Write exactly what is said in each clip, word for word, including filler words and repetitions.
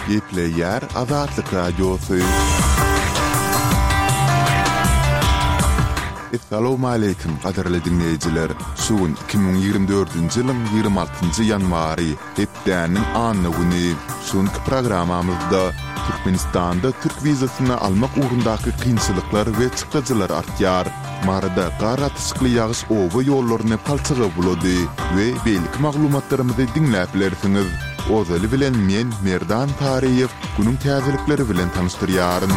Gepleyer Azatlyk Radiosu. Assalamu alaykum qadarly dinleyijiler. Sugun iki bin ýygrimi dördünji ýylyň ýygrimi altynjy ýanwary hepdäniň anyny güni. Şonky programamyzda Türkmenistanda Türk wizasyny almak ugrundaky kynçylyklar we çykyjylar artýar. Marada gara tyskly ýagyş owa ýollaryny palçyga bulady we belki maglumatlarymyzy dinläp bilersiňiz. Ozaly bilen men Merdan Tariýew günüň täzelikleri bilen tanıştyrýaryn.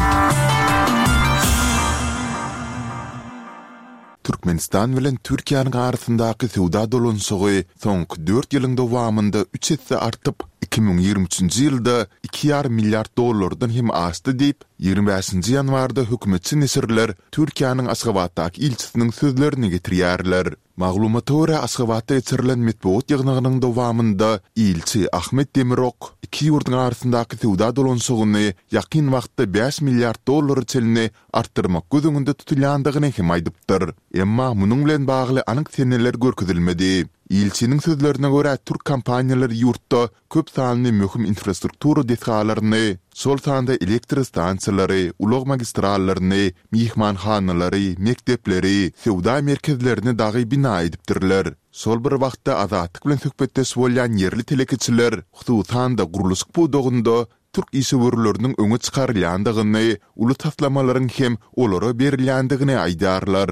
Türkmenistan bilen Türkiýanyň arasyndaky sowda dolanşygy soňky dört ýylyň dowamında üç hisse artyp iki bin ýygrimi üçinji ýylda iki ýarym milliard dollardan hem aşdy diýip ýygrimi beşinji ýanwarda hökümetçi nesirler Türkiýanyň Aşgabatdaky ilçisiniň sözlerini getirýärler. Maglumata görä Aşgabatda geçirilen medeniýet ýygnynyň dowamında ilçi Ahmet Demirok iki ýurdyň arasyndaky sowda dolanşygyny ýakyn wagtda beş milliard dollar çelini artdyrmak gözüňünde tutulýandygyny hem aýdypdyr. Emma munyň bilen bagly anyk seneler görkezilmedi. İlçinin sözlerine göre Türk kompaniyaları yurtta köp sanly möhüm infrastruktura detalaryny, sol sanda elektrik stansiýalary, ulug magistrallaryny, mihmanhanalary, mektepleri, sowda merkezlerini dagy bina edipdirler. Sol bir wagtda Azatlyk bilen söhbetdeş bolýan yerli telekiçiler, hususan da guruluş budagynda Türk işgörleriniň öňe çykarylýandygyny, uly taslamalaryň hem olara berilýändigini aýdarlar.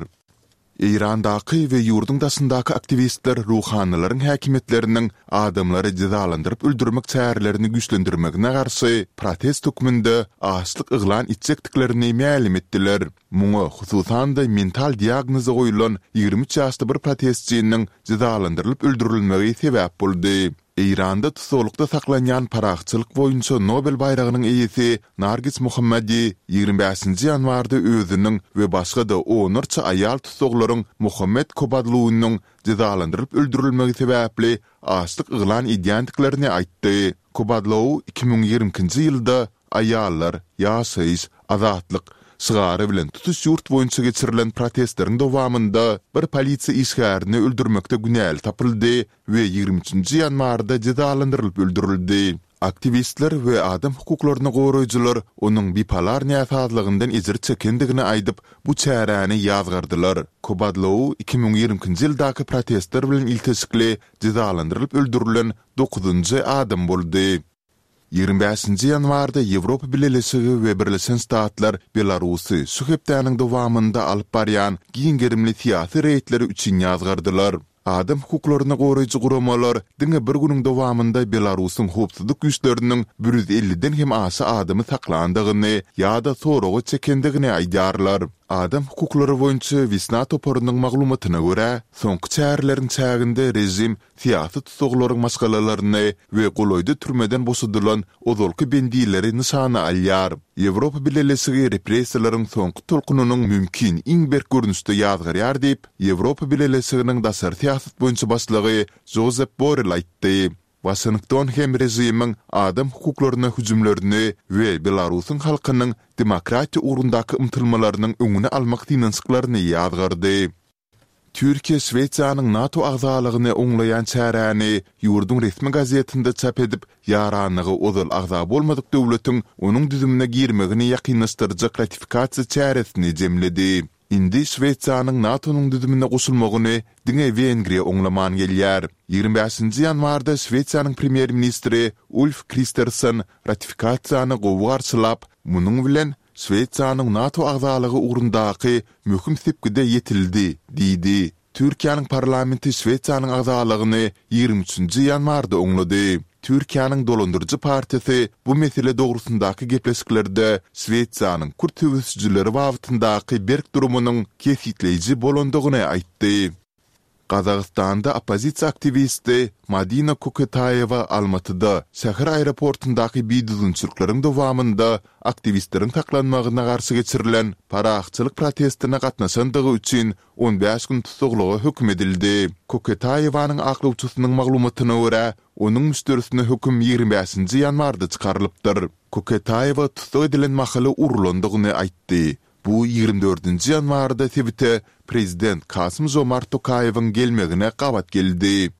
İrandaky we ýurdun daşyndaky aktivistler ruhanylaryň häkimetleriniň adamlary jazalandyryp öldürmek çärelerini güýçlendirmegine garşy protest hökmünde açlyk yglan etjekdiklerini ma'lum etdiler. Muňa hususan da mental diagnozy goýulan ýygrimi üç ýaşly bir protestçiniň jazalandyrylyp öldürilmegi sebäp boldy. İranda tutulukda saklanyan paraqçılık boyunca Nobel bayragynyň eýesi Nargis Muhammadi ýygrimi beşinji ýanwarda özüniň we başga da onurça aýal tutuklaryň Muhammed Kobadluwynyň jazalandyryp öldürilmegi sebäpli açlyk yglan edýändiklerini aýtdy. Kobadluw iki bin ýygrimiňji ýylda aýallar, ýaşaýyş, azatlyk sygary bilen tutuş ýurt boýunça geçirilen protestleriň dowamında bir polisiýa işgärini öldürmekde günäl tapyldy we ýygrimi üçinji ýanwarda jazalandyrylyp öldürildi. Aktivistler we adam hukuklaryny goraýjylar onuň bipolar näsazlygyndan ejir çekendigini aýdyp bu çäräni ýazgyrdylar. Kobadluw iki bin ýygrimiňji ýyldaky protestler bilen iltisikli jazalandyrylyp öldürilen dokuzunjy adam boldy. ýygrimi beşinji ýanwarda Ýewropa Birleşigi we Birleşen Ştatlar Belarusy şu hepdäniň dowamında alyp barýan giňgerimli siýasy reýtleri üçin ýazgyrdylar. Adam hukuklaryny goraýjy guramalar diňe bir günüň dowamında Belarusyň howpsuzlyk güýçleriniň bir yüz elliden hem aşy adamy saklandygyny ýa-da soragy çekendigini aýdarlar. Adam hukuklary boýunça Wisna toporunyň maglumatyna görä, soňky çäreleriň çäginde rejim siýasy tutuklaryň maskalalarını we goloýdy türmeden boşadylan ozalky bendileri nişana alýar. Ýewropa Birleşigi repressiýalaryň soňky tolkunynyň mümkin iň berk görnüşde ýazgyrýar diýip Ýewropa Birleşiginiň daşary siýasat boýunça başlygy Josep Borrell aýtdy. Washington hem rejimiň adam hukuklaryna hüjümlerini we Belarusyň halkynyň demokratiýa ugrundaky ymtylmalarynyň öňüne almak dinançyklaryny ýazgyrdy. Türkiýe Şweýçariyanyň NATO agzalygyny oňlaýan çäräni ýurdun resmi gazetinde çap edip ýaranlygy ozal agza bolmadyk döwletiň onuň düzümine girmegini ýakynlaşdyrjak ratifikasiýa çäresini jemledi. Indi Şweýçariyanyň NATO'nun düzümine goşulmagyny diňe Wengriýa oňlaman gelýär. ýygrimi beşinji ýanwarda Şweýçariyanyň premier ministri Ulf Kristersson ratifikasiýany gowgarçylap, munyň bilen Şweýçariyanyň NATO agzalygy ugrundaky möhüm sepkide ýetildi, diýdi. Türkiýanyň parlamenti Şweýçariyanyň agzalygyny ýygrimi üçinji ýanwarda oňlady. Türkiýanyň dolandyrjy partiýasy bu mesele dogrusundaky gepleşiklerde Şweýçariyanyň Kürt töwüsçüleri wagtyndaky berk durumynyň kesitleýiji bolandygyny aýtdy. Qazaqstanda opozisiýa aktivisti Madina Koketayewa Almatyda şäher aeroportundaky biýdüzünçiliklaryň dowamında aktivistleriň saklanmagyna garşy geçirilen paraqçylyk protestine gatnaşandygy üçin on beş gün tutukluga hökm edildi. Koketayewanyň aklawçysynyň maglumatyna görä, onuň müsterisine hökm ýygrimi beşinji ýanwarda çykarylypdyr. Koketayewa tutuk edilen mahaly urulandygyny aýtdy. Bu ýygrimi dördünji ýanwarda Twitter'de Prezident Kasym Jomart Tokayewyň gelmegine gabat geldi.